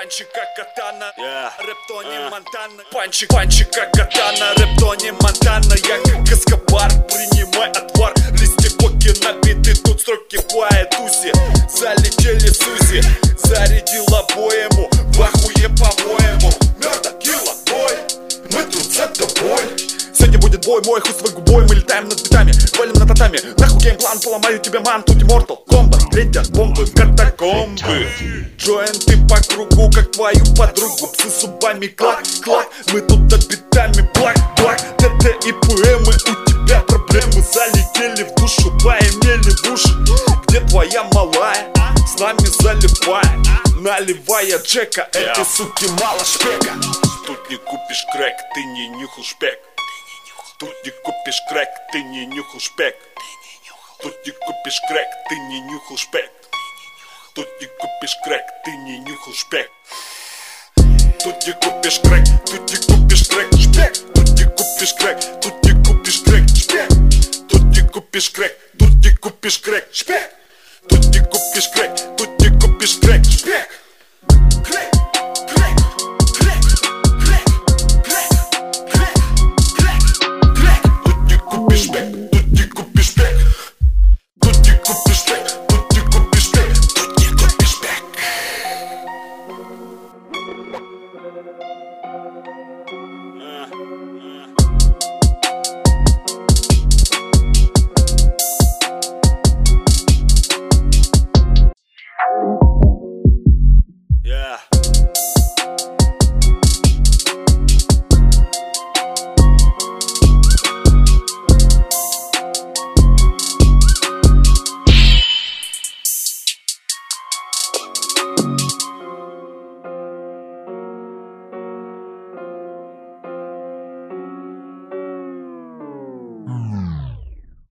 Панчи как катана, рэп Тони Монтана. Панчи как катана, рэп Тони Монтана. Я как Эскобар, принимай отвар. Листья коки набиты, тут строки Quiet Tusi. Залетели Сузи, зарядила боему. В ахуе по-моему. Мёрда, килла, бой, мы тут за тобой. Сегодня будет бой, мой хуй своей губой. Мы летаем над битами, валим на татами. Нахуй геймплан, поломаю тебе ман. Тут Immortal комбо, летят бомбы в катакомбы. Джоинты по кругу, как твою подругу. Псы зубами клак-клак. Мы тут над битами блак-блак. ТТ и ПМы, у тебя проблемы. Залетели в душу, поимели в уши. Где твоя малая? С нами залипая, наливая Джека. Этой суки мало шпека. Тут не купишь крэк, ты не нюхал шпек. Тут не купишь крэк, ты не нюхал шпек. Тут не купишь крэк, ты не нюхал шпек. Тут не купишь крэк, ты не нюхал шпек. Тут не купишь крэк, тут не купишь крэк, шпек. Тут не купишь крэк, тут не купишь крэк, шпек. Тут не купишь крэк, тут не купишь крэк, шпек.